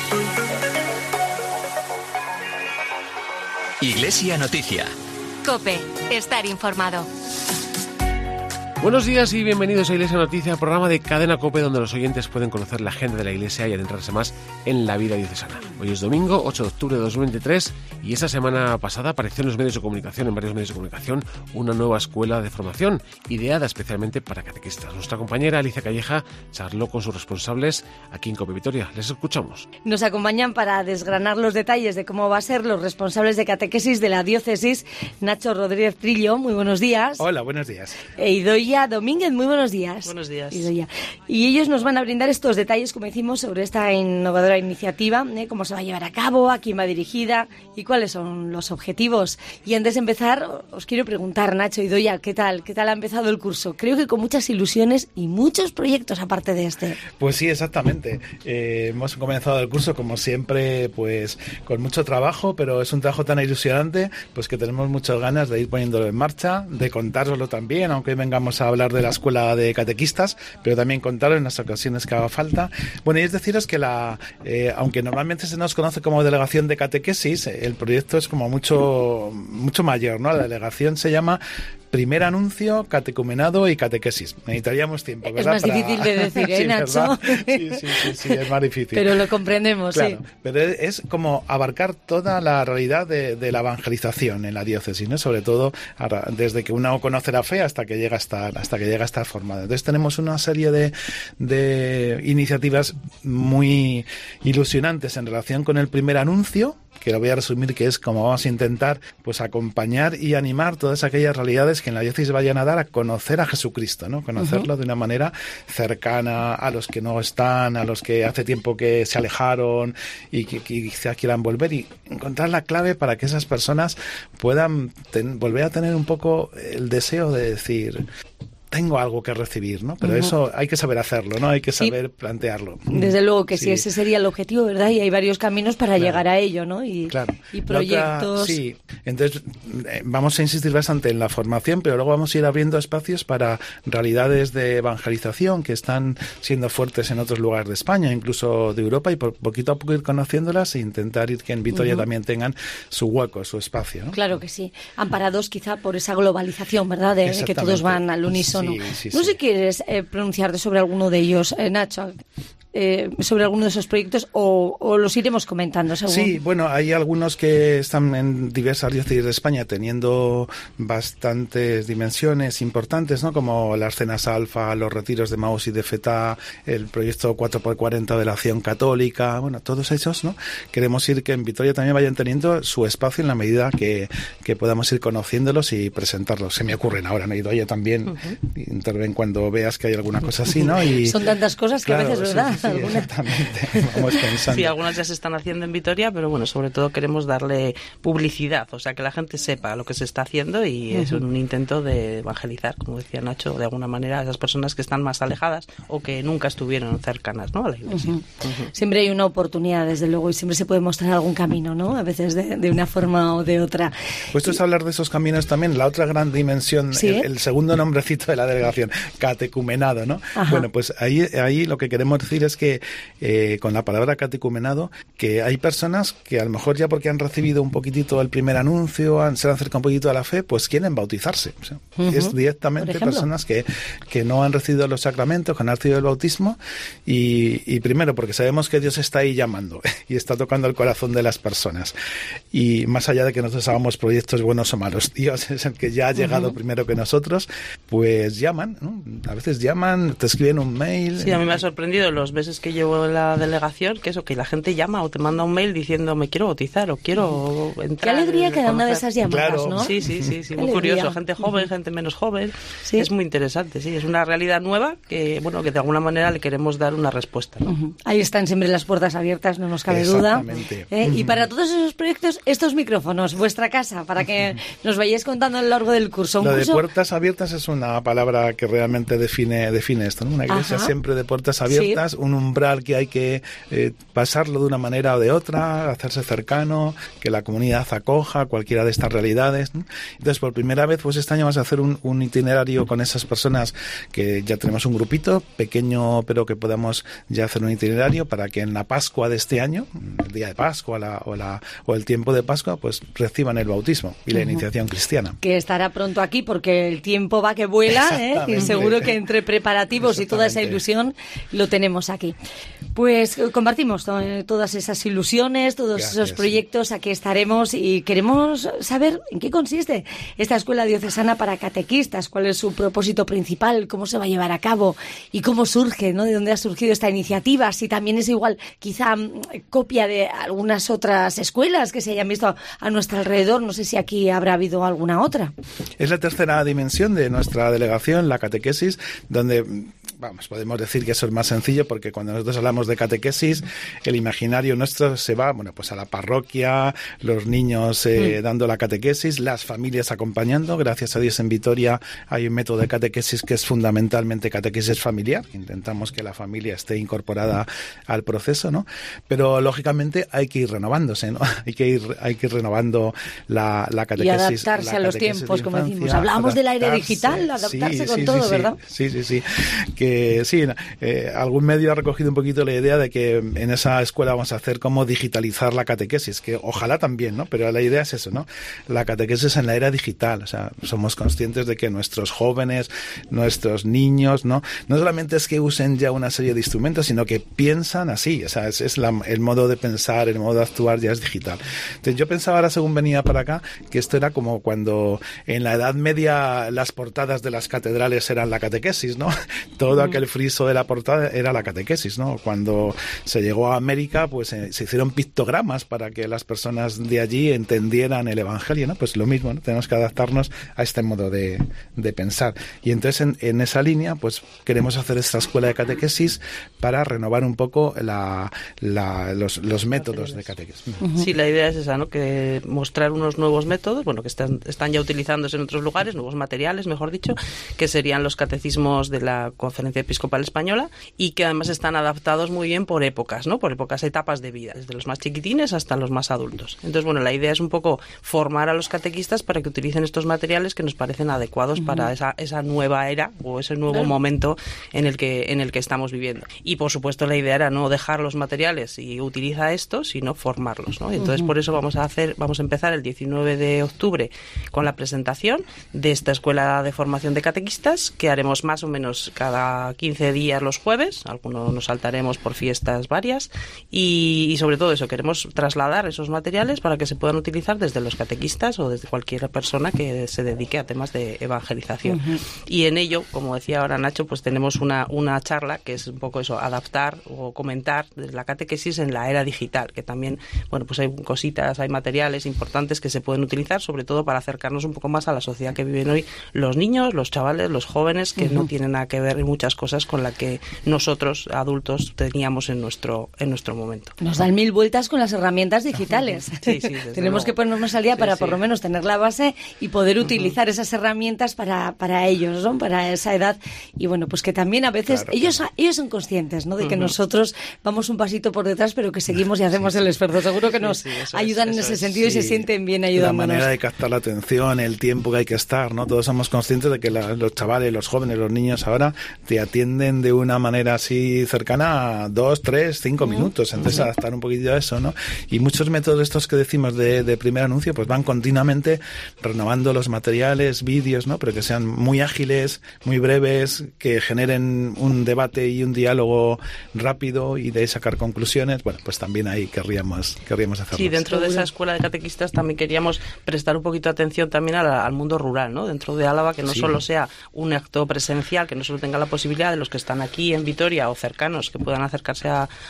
Iglesia Noticia. COPE. Estar informado. Buenos días y bienvenidos a Iglesia Noticia, programa de Cadena COPE donde los oyentes pueden conocer la agenda de la Iglesia y adentrarse más en la vida diocesana. Hoy es domingo, 8 de octubre de 2023 y esta semana pasada apareció en los medios de comunicación, en varios medios de comunicación, una nueva escuela de formación ideada especialmente para catequistas. Nuestra compañera Alicia Calleja charló con sus responsables aquí en COPE Vitoria. Les escuchamos. Nos acompañan para desgranar los detalles de cómo va a ser los responsables de catequesis de la diócesis, Nacho Rodríguez Trillo. Muy buenos días. Hola, buenos días. E Idoia Domínguez, muy buenos días. Buenos días. Idoia. Y ellos nos van a brindar estos detalles, como decimos, sobre esta innovadora iniciativa, cómo se va a llevar a cabo, a quién va dirigida y cuáles son los objetivos. Y antes de empezar, os quiero preguntar, Nacho, Idoia, ¿qué tal ha empezado el curso? Creo que con muchas ilusiones y muchos proyectos aparte de este. Pues sí, exactamente. Hemos comenzado el curso, como siempre, pues con mucho trabajo, pero es un trabajo tan ilusionante, pues que tenemos muchas ganas de ir poniéndolo en marcha, de contároslo también, aunque hoy vengamos a hablar de la escuela de catequistas, pero también contarlo en las ocasiones que haga falta. Bueno, y es deciros que aunque normalmente se nos conoce como delegación de catequesis, el proyecto es como mucho mayor, ¿no? La delegación se llama Primer Anuncio, Catecumenado y Catequesis. Necesitaríamos tiempo, ¿verdad? Es más difícil de decir, sí, Nacho? Sí, es más difícil. Pero lo comprendemos, claro, sí. Pero es como abarcar toda la realidad de la evangelización en la diócesis, ¿no? Sobre todo desde que uno conoce la fe hasta que llega a estar formado. Entonces tenemos una serie de iniciativas muy ilusionantes en relación con el primer anuncio, que lo voy a resumir, que es como vamos a intentar pues acompañar y animar todas aquellas realidades que en la diócesis vayan a dar a conocer a Jesucristo, ¿no? Conocerlo de una manera cercana a los que no están, a los que hace tiempo que se alejaron y que quizá quieran volver, y encontrar la clave para que esas personas puedan volver a tener un poco el deseo de decir: tengo algo que recibir, ¿no? Pero eso hay que saber hacerlo, ¿no? Hay que saber plantearlo. Desde luego que sí, ese sería el objetivo, ¿verdad? Y hay varios caminos para llegar a ello, ¿no? Y proyectos. Sí, entonces vamos a insistir bastante en la formación, pero luego vamos a ir abriendo espacios para realidades de evangelización que están siendo fuertes en otros lugares de España, incluso de Europa, y por poquito a poco ir conociéndolas e intentar ir que en Vitoria también tengan su hueco, su espacio, ¿no? Claro que sí. Amparados quizá por esa globalización, ¿verdad? De que todos van al unísono. Sí, no sé si quieres pronunciarte sobre alguno de ellos, Nacho, sobre alguno de esos proyectos, o los iremos comentando según. Sí, bueno, hay algunos que están en diversas diócesis de España teniendo bastantes dimensiones importantes, ¿no? Como las cenas alfa, los retiros de Maús y de Feta, el proyecto 4x40 de la Acción Católica, bueno, todos esos, ¿no? Queremos ir que en Vitoria también vayan teniendo su espacio en la medida que podamos ir conociéndolos y presentarlos. Se me ocurren ahora, ¿no? Y Idoia también interven cuando veas que hay alguna cosa así, ¿no? Y son tantas cosas que claro, a veces, ¿verdad? Sí, exactamente. Vamos pensando. Sí, algunas ya se están haciendo en Vitoria, pero bueno, sobre todo queremos darle publicidad, o sea, que la gente sepa lo que se está haciendo, y es un intento de evangelizar, como decía Nacho, de alguna manera a esas personas que están más alejadas o que nunca estuvieron cercanas, ¿no?, a la Iglesia. Siempre hay una oportunidad, desde luego, y siempre se puede mostrar algún camino, ¿no? A veces de una forma o de otra. Puesto es hablar de esos caminos también, la otra gran dimensión, ¿sí? el segundo nombrecito de la delegación, catecumenado, ¿no? Ajá. Bueno, pues ahí lo que queremos decir es que con la palabra catecumenado, que hay personas que a lo mejor ya porque han recibido un poquitito el primer anuncio, se han acercado un poquito a la fe, pues quieren bautizarse. O sea, es directamente personas que no han recibido los sacramentos, que no han recibido el bautismo, y primero porque sabemos que Dios está ahí llamando y está tocando el corazón de las personas. Y más allá de que nosotros hagamos proyectos buenos o malos, Dios es el que ya ha llegado primero que nosotros, pues llaman, ¿no? A veces llaman, te escriben un mail. Sí, a mí me ha sorprendido los meses que llevo en la delegación, que la gente llama o te manda un mail diciendo: me quiero bautizar o quiero entrar. Qué alegría que da una de esas llamadas, claro, ¿no? Sí, muy curioso. Gente joven, gente menos joven. Sí. Es muy interesante, sí. Es una realidad nueva que de alguna manera le queremos dar una respuesta, ¿no? Ahí están siempre las puertas abiertas, no nos cabe duda. Y para todos esos proyectos, estos micrófonos, vuestra casa, para que nos vayáis contando a lo largo del curso. Lo de puertas abiertas es una palabra que realmente define esto, ¿no? Una iglesia siempre de puertas abiertas, un umbral que hay que pasarlo de una manera o de otra, hacerse cercano, que la comunidad acoja cualquiera de estas realidades, ¿no? Entonces, por primera vez, pues este año vamos a hacer un itinerario con esas personas que ya tenemos un grupito pequeño, pero que podamos ya hacer un itinerario para que en la Pascua de este año, el día de Pascua o el tiempo de Pascua, pues reciban el bautismo y la iniciación cristiana. Que estará pronto aquí porque el tiempo va que vuela, y seguro que entre preparativos y toda esa ilusión lo tenemos aquí. Pues compartimos todas esas ilusiones, todos esos proyectos, aquí estaremos y queremos saber en qué consiste esta Escuela Diocesana para Catequistas, cuál es su propósito principal, cómo se va a llevar a cabo y cómo surge, ¿no? De dónde ha surgido esta iniciativa, si también es igual, quizá copia de algunas otras escuelas que se hayan visto a nuestro alrededor, no sé si aquí habrá habido alguna otra. Es la tercera dimensión de nuestra delegación, la catequesis, donde podemos decir que eso es más sencillo porque cuando nosotros hablamos de catequesis, el imaginario nuestro se va, pues a la parroquia, los niños dando la catequesis, las familias acompañando. Gracias a Dios en Vitoria hay un método de catequesis que es fundamentalmente catequesis familiar. Intentamos que la familia esté incorporada al proceso, ¿no? Pero lógicamente hay que ir renovándose, ¿no? Hay que ir renovando la catequesis. Y adaptarse a los tiempos, como decimos. Hablábamos del aire digital, adaptarse con todo, ¿verdad? Sí. Algún medio ha recogido un poquito la idea de que en esa escuela vamos a hacer cómo digitalizar la catequesis, que ojalá también, ¿no? Pero la idea es eso, ¿no? La catequesis en la era digital, o sea, somos conscientes de que nuestros jóvenes, nuestros niños, no solamente es que usen ya una serie de instrumentos, sino que piensan así, o sea, el modo de pensar, el modo de actuar ya es digital. Entonces yo pensaba ahora, según venía para acá, que esto era como cuando en la Edad Media las portadas de las catedrales eran la catequesis, ¿no? Todo aquel friso de la portada era la catequesis, ¿no? Cuando se llegó a América, pues se hicieron pictogramas para que las personas de allí entendieran el Evangelio, ¿no? Pues lo mismo, ¿no? Tenemos que adaptarnos a este modo de pensar. Y entonces en esa línea, pues queremos hacer esta escuela de catequesis para renovar un poco los métodos de catequesis. Sí, la idea es esa, ¿no? Que mostrar unos nuevos métodos, bueno, que están ya utilizándose en otros lugares, nuevos materiales, mejor dicho, que serían los catecismos de la Conferencia Episcopal Española y que además están adaptados muy bien por épocas, ¿no? Por épocas, etapas de vida, desde los más chiquitines hasta los más adultos. Entonces, bueno, la idea es un poco formar a los catequistas para que utilicen estos materiales que nos parecen adecuados para esa nueva era o ese nuevo momento en el que estamos viviendo. Y, por supuesto, la idea era no dejar los materiales y utiliza esto, sino formarlos, ¿no? Entonces, por eso vamos a empezar el 19 de octubre con la presentación de esta Escuela de Formación de Catequistas, que haremos más o menos cada 15 días los jueves, algunos nos saltaremos por fiestas varias, y sobre todo eso, queremos trasladar esos materiales para que se puedan utilizar desde los catequistas o desde cualquier persona que se dedique a temas de evangelización. Y en ello, como decía ahora Nacho, pues tenemos una charla que es un poco eso, adaptar o comentar la catequesis en la era digital, que también, bueno, pues hay cositas, hay materiales importantes que se pueden utilizar, sobre todo para acercarnos un poco más a la sociedad que viven hoy los niños, los chavales, los jóvenes, que no tienen nada que ver en muchas cosas con la que nosotros, adultos, teníamos en nuestro momento. Nos dan mil vueltas con las herramientas digitales. Sí, tenemos que ponernos al día para por lo menos tener la base y poder utilizar esas herramientas para ellos, ¿no? Para esa edad. Y bueno, pues que también a veces ellos son conscientes, ¿no? De que nosotros vamos un pasito por detrás, pero que seguimos y hacemos el esfuerzo. Seguro que nos ayudan en ese sentido y se sienten bien ayudándonos. La manera de captar la atención, el tiempo que hay que estar, ¿no? Todos somos conscientes de que los chavales, los jóvenes, los niños ahora te atienden de una manera así cercana a 2, 3, 5 minutos. Entonces adaptar un poquito a eso, ¿no? Y muchos métodos estos que decimos de primer anuncio, pues van continuamente renovando los materiales, vídeos, ¿no? Pero que sean muy ágiles, muy breves, que generen un debate y un diálogo rápido y de ahí sacar conclusiones. Bueno, pues también ahí querríamos hacerlo. Sí, dentro de esa escuela de catequistas también queríamos prestar un poquito de atención también al mundo rural, ¿no? Dentro de Álava, que no solo sea un acto presencial, que no solo tenga la posibilidad de los que están aquí en Vitoria o cercanos que puedan acercarse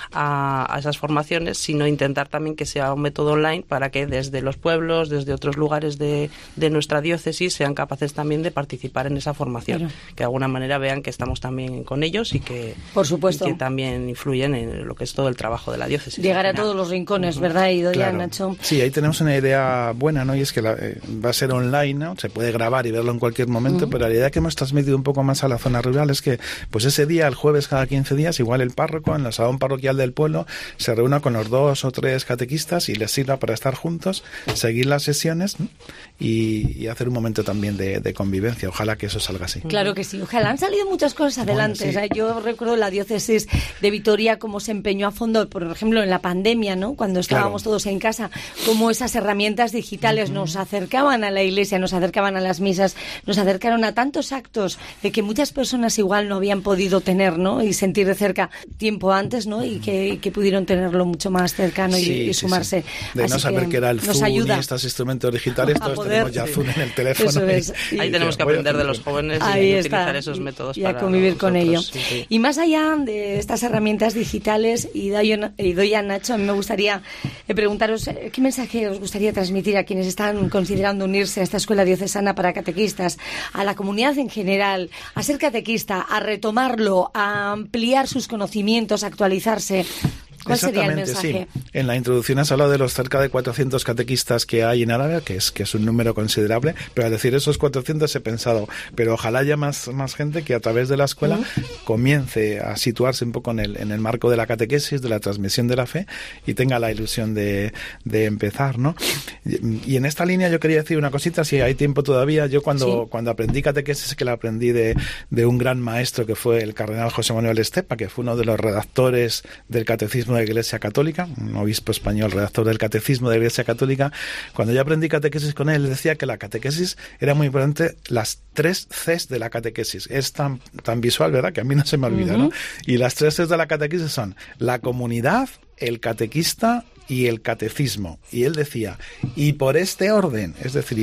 a esas formaciones, sino intentar también que sea un método online para que desde los pueblos, desde otros lugares de nuestra diócesis sean capaces también de participar en esa formación, que de alguna manera vean que estamos también con ellos y que, por supuesto, y que también influyen en lo que es todo el trabajo de la diócesis. Llegar a todos los rincones, ¿verdad, Idoia, Nacho? Sí, ahí tenemos una idea buena, ¿no? Y es que va a ser online, ¿no? Se puede grabar y verlo en cualquier momento, pero la idea que hemos transmitido un poco más a la zona rural es que Pues ese día, el jueves cada 15 días, igual el párroco en el salón parroquial del pueblo se reúna con los 2 o 3 catequistas y les sirva para estar juntos, seguir las sesiones, ¿no? y hacer un momento también de convivencia. Ojalá que eso salga así. Claro que sí, ojalá. Han salido muchas cosas adelante. Bueno, sí. O sea, yo recuerdo la diócesis de Vitoria cómo se empeñó a fondo, por ejemplo, en la pandemia, ¿no? Cuando estábamos todos en casa, cómo esas herramientas digitales nos acercaban a la iglesia, nos acercaban a las misas, nos acercaron a tantos actos que muchas personas igual no habían podido tener, ¿no? Y sentir de cerca tiempo antes, ¿no? Y que pudieron tenerlo mucho más cercano y sumarse. Sí. De no saber qué era el Zoom y estos instrumentos digitales, todos tenemos ya Zoom en el teléfono. Eso es. Ahí tenemos que aprender de los jóvenes y utilizar esos métodos para convivir con ello. Sí. Y más allá de estas herramientas digitales, y doy a Nacho, a mí me gustaría preguntaros qué mensaje os gustaría transmitir a quienes están considerando unirse a esta escuela diocesana para catequistas, a la comunidad en general, a ser catequista, a retomarlo, a ampliar sus conocimientos, a actualizarse. ¿Cuál sería el mensaje? Sí. En la introducción has hablado de los cerca de 400 catequistas que hay en Arabia, que es un número considerable, pero al decir esos 400 he pensado, pero ojalá haya más gente que a través de la escuela comience a situarse un poco en el marco de la catequesis, de la transmisión de la fe, y tenga la ilusión de empezar, ¿no? Y en esta línea yo quería decir una cosita, si hay tiempo todavía. Yo cuando aprendí catequesis, que la aprendí de un gran maestro que fue el cardenal José Manuel Estepa, que fue uno de los redactores del Catecismo de la Iglesia Católica, un obispo español, redactor del Catecismo de la Iglesia Católica. Cuando yo aprendí catequesis con él, decía que la catequesis era muy importante, las 3 Cs de la catequesis. Es tan visual, ¿verdad?, que a mí no se me olvida, ¿no? Y las 3 Cs de la catequesis son la comunidad, el catequista y el catecismo. Y él decía, y por este orden,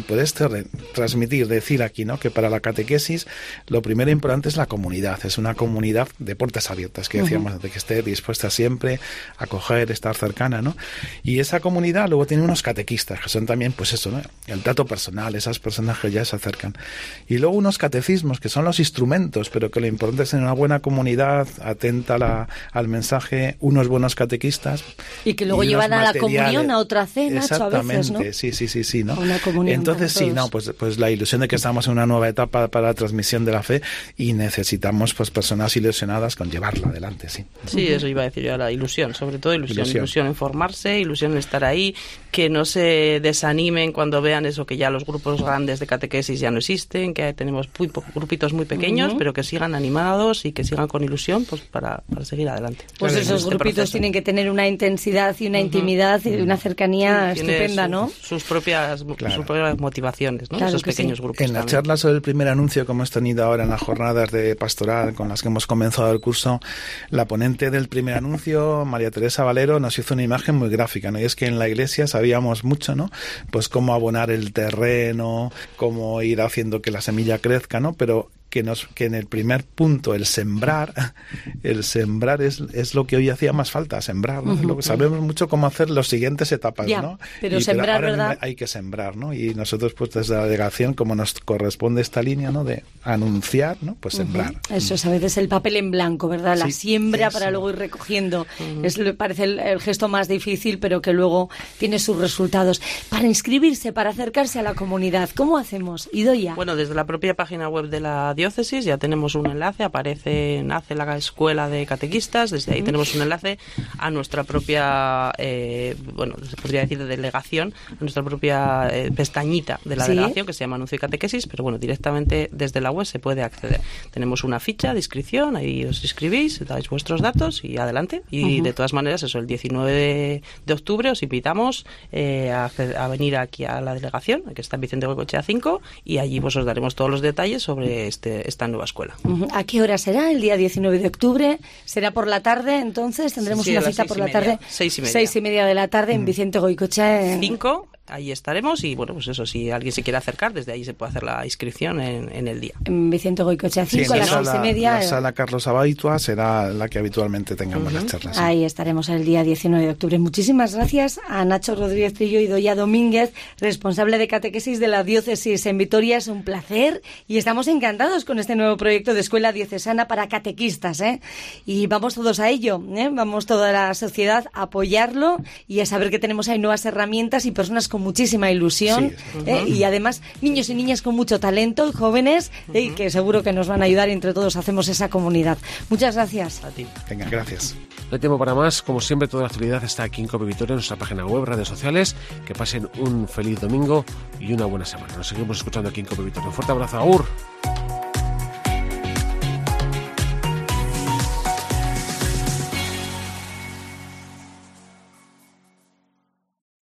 transmitir, decir aquí, ¿no?, que para la catequesis lo primero importante es la comunidad. Es una comunidad de puertas abiertas, que decíamos, de que esté dispuesta siempre a acoger, estar cercana, ¿no? Y esa comunidad luego tiene unos catequistas, que son también, pues eso, ¿no?, el trato personal, esas personas que ya se acercan. Y luego unos catecismos, que son los instrumentos, pero que lo importante es tener una buena comunidad, atenta al mensaje, unos buenos catequistas. Y que luego llevan a la comunión, a otra cena, a veces, ¿no? Sí, ¿no? Una comunión. Entonces sí, no, pues la ilusión de que estamos en una nueva etapa para la transmisión de la fe y necesitamos pues personas ilusionadas con llevarla adelante, sí. Sí, eso iba a decir yo, la ilusión, sobre todo ilusión en formarse, ilusión en estar ahí, que no se desanimen cuando vean eso, que ya los grupos grandes de catequesis ya no existen, que tenemos grupitos muy pequeños, pero que sigan animados y que sigan con ilusión pues para seguir adelante. Pues esos grupitos tienen que tener una intensidad y una intimidad y una cercanía estupenda, ¿no? Sus propias motivaciones, ¿no? Claro, esos pequeños grupos. En la charla sobre el primer anuncio que hemos tenido ahora en las jornadas de pastoral con las que hemos comenzado el curso, la ponente del primer anuncio, María Teresa Valero, nos hizo una imagen muy gráfica, ¿no? Y es que en la iglesia sabíamos mucho, ¿no?, pues cómo abonar el terreno, cómo ir haciendo que la semilla crezca, ¿no? Pero que en el primer punto, el sembrar es lo que hoy hacía más falta, sembrar, ¿no? Sabemos mucho cómo hacer las siguientes etapas, ¿no? Pero sembrar, ¿verdad? Hay que sembrar, ¿no? Y nosotros, pues desde la delegación, como nos corresponde esta línea, ¿no?, de anunciar, ¿no?, pues sembrar. Eso es a veces el papel en blanco, ¿verdad? La siembra para luego ir recogiendo. Parece el gesto más difícil, pero que luego tiene sus resultados. Para inscribirse, para acercarse a la comunidad, ¿cómo hacemos? Idoia. Bueno, desde la propia página web de la diócesis ya tenemos un enlace, nace la escuela de catequistas, desde ahí tenemos un enlace a nuestra propia, se podría decir de delegación, a nuestra propia pestañita de la delegación que se llama Anuncio y Catequesis, pero bueno, directamente desde la web se puede acceder. Tenemos una ficha de inscripción, ahí os inscribís, dais vuestros datos y adelante. Y de todas maneras, el 19 de octubre os invitamos a venir aquí a la delegación, que está en Vicente Goicoechea 5, y allí pues os daremos todos los detalles sobre esta nueva escuela. ¿A qué hora será? El día 19 de octubre. ¿Será por la tarde? Entonces tendremos una cita por la tarde. 6:30 de la tarde en Vicente Goicoechea 5. Ahí estaremos y bueno, pues eso, si alguien se quiere acercar, desde ahí se puede hacer la inscripción en el día. En Vicente Goicoechea 5 a las 6:30. La sala Carlos Abaitua será la que habitualmente tengamos las charlas. Ahí estaremos el día 19 de octubre. Muchísimas gracias a Nacho Rodríguez Trillo y Idoia Domínguez, responsable de catequesis de la diócesis en Vitoria. Es un placer y estamos encantados con este nuevo proyecto de escuela diocesana para catequistas, y vamos todos a ello, vamos toda la sociedad a apoyarlo y a saber que tenemos ahí nuevas herramientas y personas con con muchísima ilusión, y además niños y niñas con mucho talento y jóvenes, y que seguro que nos van a ayudar y entre todos hacemos esa comunidad. Muchas gracias. A ti. Venga, gracias. No hay tiempo para más. Como siempre, toda la actualidad está aquí en COPE Vitoria, en nuestra página web, redes sociales. Que pasen un feliz domingo y una buena semana. Nos seguimos escuchando aquí en COPE Vitoria. Un fuerte abrazo. Agur.